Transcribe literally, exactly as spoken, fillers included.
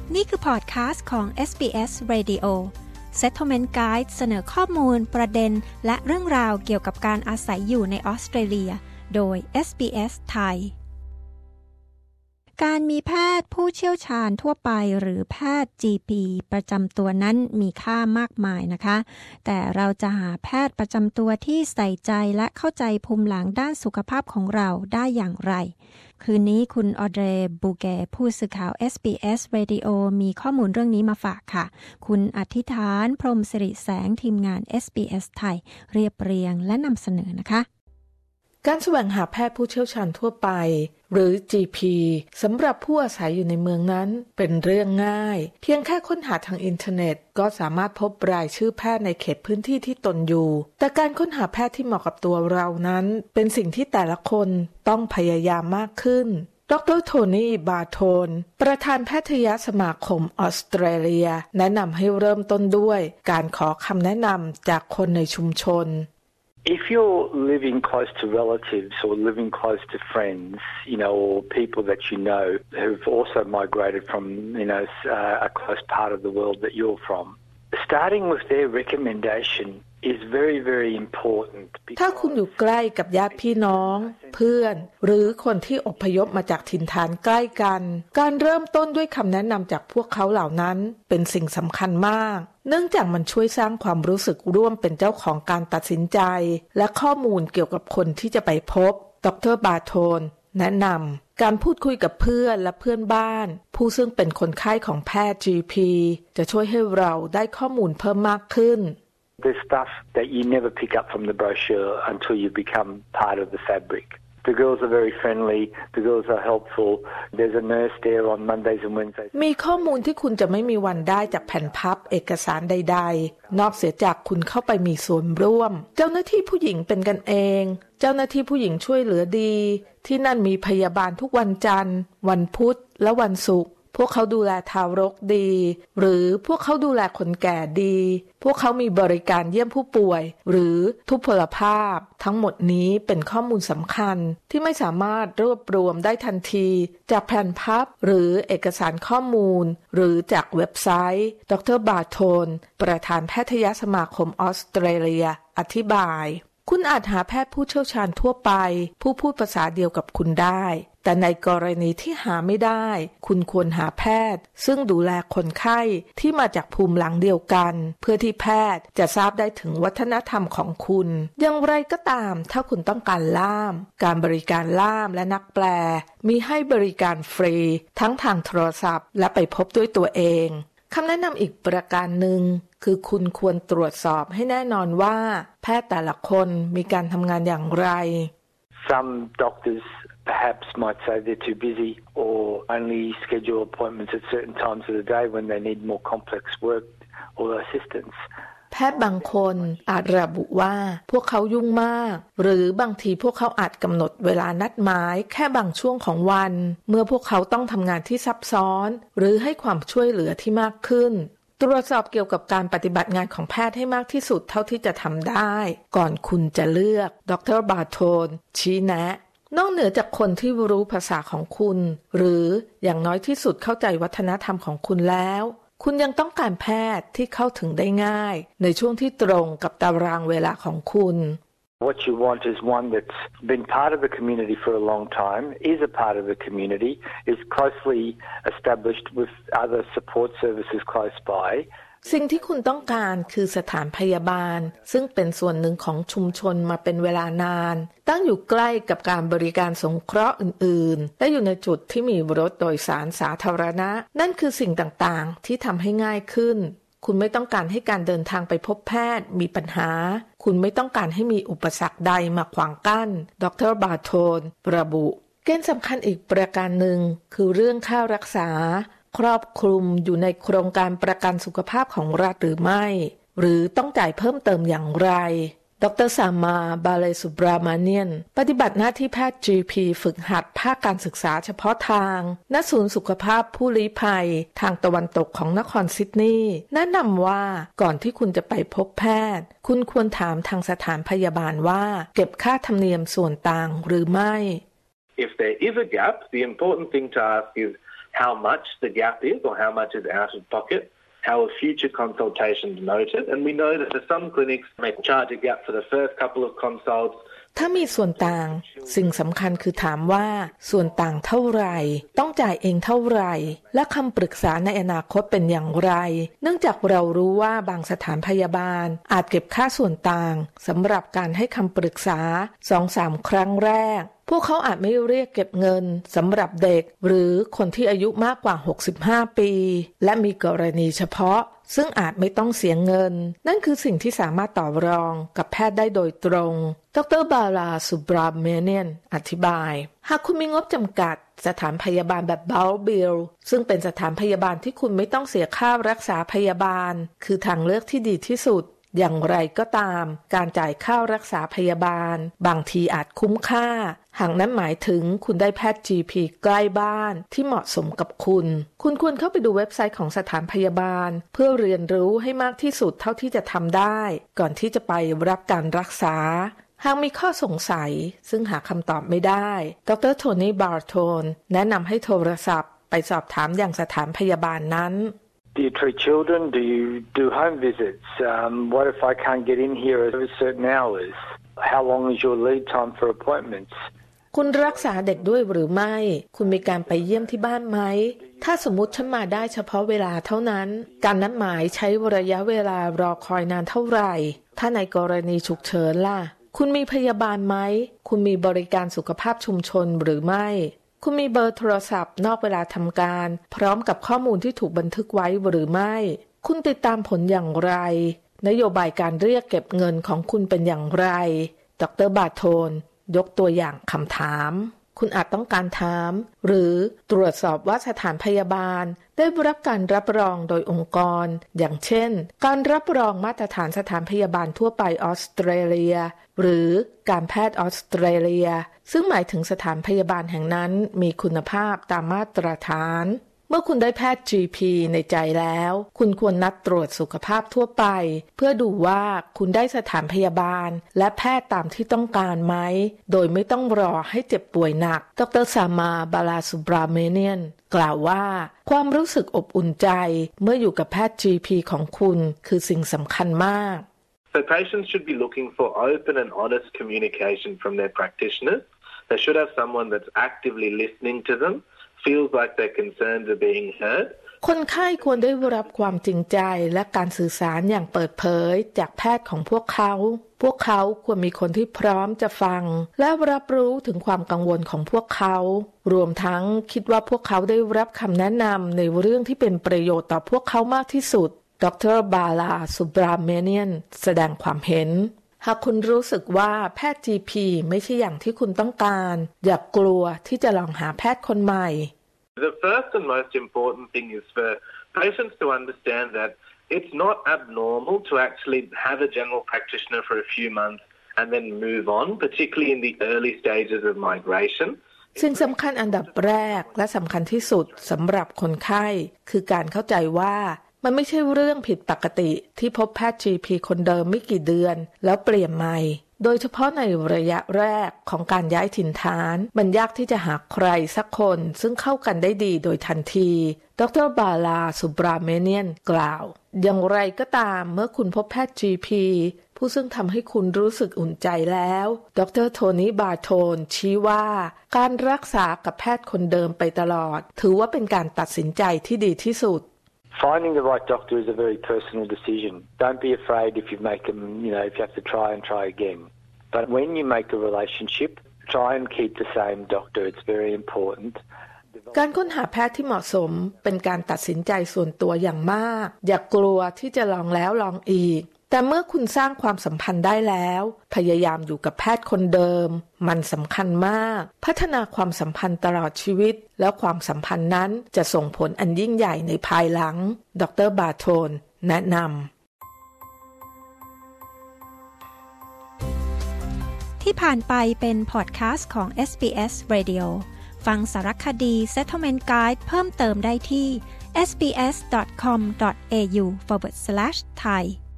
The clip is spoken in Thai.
นี่คือพอดคาสต์ของ เอส บี เอส Radio Settlement Guide เสนอข้อมูลประเด็นและเรื่องราวเกี่ยวกับการอาศัยอยู่ในออสเตรเลียโดย เอส บี เอส ไทยการมีแพทย์ผู้เชี่ยวชาญทั่วไปหรือแพทย์ จี พี ประจำตัวนั้นมีค่ามากมายนะคะแต่เราจะหาแพทย์ประจำตัวที่ใส่ใจและเข้าใจภูมิหลังด้านสุขภาพของเราได้อย่างไรคืนนี้คุณออเดรบูเกผู้สื่อข่าว เอส บี เอส Radio มีข้อมูลเรื่องนี้มาฝากค่ะคุณอธิษฐานพรหมสิริแสงทีมงาน เอส บี เอส ไทยเรียบเรียงและนำเสนอนะคะการแสวงหาแพทย์ผู้เชี่ยวชาญทั่วไปหรือ จี พี สำหรับผู้อาศัยอยู่ในเมืองนั้นเป็นเรื่องง่ายเพียงแค่ค้นหาทางอินเทอร์เน็ตก็สามารถพบรายชื่อแพทย์ในเขตพื้นที่ที่ตนอยู่แต่การค้นหาแพทย์ที่เหมาะกับตัวเรานั้นเป็นสิ่งที่แต่ละคนต้องพยายามมากขึ้นดร.โทนี่บาโทนประธานแพทยสมาคมออสเตรเลียแนะนำให้เริ่มต้นด้วยการขอคำแนะนำจากคนในชุมชน If you're living close to relatives or living close to friends, you know, or people that you know who've also migrated from, you know, uh, a close part of the world that you're from, starting with their recommendation is very, very important. ถ้าคุณอยู่ใกล้กับญาติพี่น้องเพื่อนหรือคนที่อพยพมาจากถิ่นฐานใกล้กันการเริ่มต้นด้วยคำแนะนำจากพวกเขาเหล่านั้นเป็นสิ่งสำคัญมากเนื่องจากมันช่วยสร้างความรู้สึกร่วมเป็นเจ้าของการตัดสินใจและข้อมูลเกี่ยวกับคนที่จะไปพบดร.บาโทนแนะนำการพูดคุยกับเพื่อนและเพื่อนบ้านผู้ซึ่งเป็นคนไข้ของแพทย์ จี พี จะช่วยให้เราได้ข้อมูลเพิ่มมากขึ้น There's stuff that you never pick up from the brochure until you become part of the fabric. The girls are very friendly. The girls are helpful. There's a nurse there on Mondays and Wednesdays. มีข้อมูลที่คุณจะไม่มีวันได้จากแผ่นพับเอกสารใดๆนอกเสียจากคุณเข้าไปมีส่วนร่วมเจ้าหน้าที่ผู้หญิงเป็นกันเองเจ้าหน้าที่ผู้หญิงช่วยเหลือดีที่นั่นมีพยาบาลทุกวันจันทร์วันพุธและวันศุกร์พวกเขาดูแลทารกดีหรือพวกเขาดูแลคนแก่ดีพวกเขามีบริการเยี่ยมผู้ป่วยหรือทุพพลภาพทั้งหมดนี้เป็นข้อมูลสำคัญที่ไม่สามารถรวบรวมได้ทันทีจากแผ่นพับหรือเอกสารข้อมูลหรือจากเว็บไซต์ดร.บาโทนประธานแพทยสมาคมออสเตรเลียอธิบายคุณอาจหาแพทย์ผู้เชี่ยวชาญทั่วไปผู้พูดภาษาเดียวกับคุณได้แต่ในกรณีที่หาไม่ได้คุณควรหาแพทย์ซึ่งดูแลคนไข้ที่มาจากภูมิหลังเดียวกันเพื่อที่แพทย์จะทราบได้ถึงวัฒนธรรมของคุณอย่างไรก็ตามถ้าคุณต้องการล่ามการบริการล่ามและนักแปลมีให้บริการฟรีทั้งทางโทรศัพท์และไปพบด้วยตัวเองคำแนะนำอีกประการหนึ่งคือคุณควรตรวจสอบให้แน่นอนว่าแพทย์แต่ละคนมีการทำงานอย่างไร Some doctors perhaps might say they're too busy or only schedule appointments at certain times of the day when they need more complex work or assistanceแพทย์บางคนอาจระบุว่าพวกเขายุ่งมากหรือบางทีพวกเขาอาจกำหนดเวลานัดหมายแค่บางช่วงของวันเมื่อพวกเขาต้องทำงานที่ซับซ้อนหรือให้ความช่วยเหลือที่มากขึ้นตรวจสอบเกี่ยวกับการปฏิบัติงานของแพทย์ให้มากที่สุดเท่าที่จะทำได้ก่อนคุณจะเลือกดร.บาโทนชี้แนะนอกเหนือจากคนที่รู้ภาษาของคุณหรืออย่างน้อยที่สุดเข้าใจวัฒนธรรมของคุณแล้วคุณยังต้องการแพทย์ที่เข้าถึงได้ง่ายในช่วงที่ตรงกับตารางเวลาของคุณ What you want is one that's been part of the community for a long time, is a part of the community, is closely established with other support services close by. สิ่งที่คุณต้องการคือสถานพยาบาลซึ่งเป็นส่วนหนึ่งของชุมชนมาเป็นเวลานานตั้งอยู่ใกล้กับการบริการสงเคราะห์อื่นๆและอยู่ในจุดที่มีรถโดยสารสาธารณะนั่นคือสิ่งต่างๆที่ทำให้ง่ายขึ้นคุณไม่ต้องการให้การเดินทางไปพบแพทย์มีปัญหาคุณไม่ต้องการให้มีอุปสรรคใดมาขวางกั้นดร.บาโทนระบุเกณฑ์สำคัญอีกประการหนึ่งคือเรื่องค่ารักษาครอบคลุมอยู่ในโครงการประกันสุขภาพของรัฐหรือไม่หรือต้องจ่ายเพิ่มเติมอย่างไรดร.ซามาบาเลสุบรามาเนียนปฏิบัติหน้าที่แพทย์ จี พี ฝึกหัดภาคการศึกษาเฉพาะทางณศูนย์สุขภาพผู้ลี้ภัยทางตะวันตกของนครซิดนีย์แนะนำว่าก่อนที่คุณจะไปพบแพทย์คุณควรถามทางสถานพยาบาลว่าเก็บค่าธรรมเนียมส่วนต่างหรือไม่ If there is a gap, the important thing to ask is how much the gap is or how much is out of pocket, how a future consultation is noted, and we know that for some clinics may charge a gap for the first couple of consults. ถ้ามีส่วนต่างสิ่งสำคัญคือถามว่าส่วนต่างเท่าไหร่ต้องจ่ายเองเท่าไหร่และคำปรึกษาในอนาคตเป็นอย่างไรเนื่องจากเรารู้ว่าบางสถานพยาบาลอาจเก็บค่าส่วนต่างสำหรับการให้คำปรึกษา สองถึงสาม ครั้งแรกพวกเขาอาจไม่เรียกเก็บเงินสำหรับเด็กหรือคนที่อายุมากกว่าหกสิบห้าปีและมีกรณีเฉพาะซึ่งอาจไม่ต้องเสียเงินนั่นคือสิ่งที่สามารถต่อรองกับแพทย์ได้โดยตรงดร.บาลาสุบราเมเนียนอธิบายหากคุณมีงบจำกัดสถานพยาบาลแบบบัลก์บิลซึ่งเป็นสถานพยาบาลที่คุณไม่ต้องเสียค่ารักษาพยาบาลคือทางเลือกที่ดีที่สุดอย่างไรก็ตามการจ่ายค่ารักษาพยาบาลบางทีอาจคุ้มค่าหากนั้นหมายถึงคุณได้แพทย์ จี พี ใกล้บ้านที่เหมาะสมกับคุณคุณควรเข้าไปดูเว็บไซต์ของสถานพยาบาลเพื่อเรียนรู้ให้มากที่สุดเท่าที่จะทำได้ก่อนที่จะไปรับการรักษาหากมีข้อสงสัยซึ่งหาคำตอบไม่ได้ดร.โทนี่ บาร์โทนแนะนำให้โทรศัพท์ไปสอบถามอย่างสถานพยาบาลนั้น Do you treat children? Do you do home visits? Um, what if I can't get in here at certain hours? How long is your lead time for appointments? คุณรักษาเด็กด้วยหรือไม่คุณมีการไปเยี่ยมที่บ้านไหมถ้าสมมุติฉันมาได้เฉพาะเวลาเท่านั้นการนัดหมายใช้ระยะเวลารอคอยนานเท่าไหร่ถ้าในกรณีฉุกเฉินล่ะคุณมีพยาบาลไหมคุณมีบริการสุขภาพชุมชนหรือไม่คุณมีเบอร์โทรศัพท์นอกเวลาทำการพร้อมกับข้อมูลที่ถูกบันทึกไว้หรือไม่คุณติดตามผลอย่างไรนโยบายการเรียกเก็บเงินของคุณเป็นอย่างไรดร.บาโทนยกตัวอย่างคำถามคุณอาจต้องการถามหรือตรวจสอบว่าสถานพยาบาลได้รับการรับรองโดยองค์กรอย่างเช่นการรับรองมาตรฐานสถานพยาบาลทั่วไปออสเตรเลียหรือการแพทย์ออสเตรเลียซึ่งหมายถึงสถานพยาบาลแห่งนั้นมีคุณภาพตามมาตรฐานเมื่อคุณได้แพทย์ จี พี ในใจแล้วคุณควรนัดตรวจสุขภาพทั่วไปเพื่อดูว่าคุณได้สถานพยาบาลและแพทย์ตามที่ต้องการไหมโดยไม่ต้องรอให้เจ็บป่วยหนักดร.ซามา บาลาสุบราเมเนียนกล่าวว่าความรู้สึกอบอุ่นใจเมื่ออยู่กับแพทย์ จี พี ของคุณคือสิ่งสำคัญมาก So patients should be looking for open and honest communication from their practitioners. They should have someone that's actively listening to them, feels like their concerns are being heard. คนไข้ควรได้รับความจริงใจและการสื่อสารอย่างเปิดเผยจากแพทย์ของพวกเขาพวกเขาควรมีคนที่พร้อมจะฟังและรับรู้ถึงความกังวลของพวกเขารวมทั้งคิดว่าพวกเขาได้รับคำแนะนำในเรื่องที่เป็นประโยชน์ต่อพวกเขามากที่สุดดร.บาลาสุบราเมเนียนแสดงความเห็นหากคุณรู้สึกว่าแพทย์ จี พี ไม่ใช่อย่างที่คุณต้องการอย่ากกลัวที่จะลองหาแพทย์คนใหม่ The first and most important thing is for patients to understand that it's not abnormal to actually have a general practitioner for a few months and then move on, particularly in the early stages of migration. สิ่งสำคัญอันดับแรกและสำคัญที่สุดสำหรับคนไข้คือการเข้าใจว่ามันไม่ใช่เรื่องผิดปกติที่พบแพทย์ จี พี คนเดิมไม่กี่เดือนแล้วเปลี่ยนใหม่โดยเฉพาะในระยะแรกของการย้ายถิ่นฐานมันยากที่จะหาใครสักคนซึ่งเข้ากันได้ดีโดยทันทีดร.บาลาสุบราเมเนียนกล่าวอย่างไรก็ตามเมื่อคุณพบแพทย์ จี พี ผู้ซึ่งทำให้คุณรู้สึกอุ่นใจแล้วดร.โทนี่ บาร์โทนชี้ว่าการรักษากับแพทย์คนเดิมไปตลอดถือว่าเป็นการตัดสินใจที่ดีที่สุด Finding the right doctor is a very personal decision. Don't be afraid if you make them, you know, if you have to try and try again. But when you make a relationship, try and keep the same doctor. It's very important. การค้นหาแพทย์ที่เหมาะสมเป็นการตัดสินใจส่วนตัวอย่างมากอย่ากลัวที่จะลองแล้วลองอีกแต่เมื่อคุณสร้างความสัมพันธ์ได้แล้วพยายามอยู่กับแพทย์คนเดิมมันสำคัญมากพัฒนาความสัมพันธ์ตลอดชีวิตแล้วความสัมพันธ์นั้นจะส่งผลอันยิ่งใหญ่ในภายหลังดร.บาโทนแนะนำที่ผ่านไปเป็นพอดคาสต์ของ เอส บี เอส Radio ฟังสารคดี Settlement Guide เพิ่มเติมได้ที่ เอส บี เอส ดอท คอม ดอท เอ ยู สแลช ไทย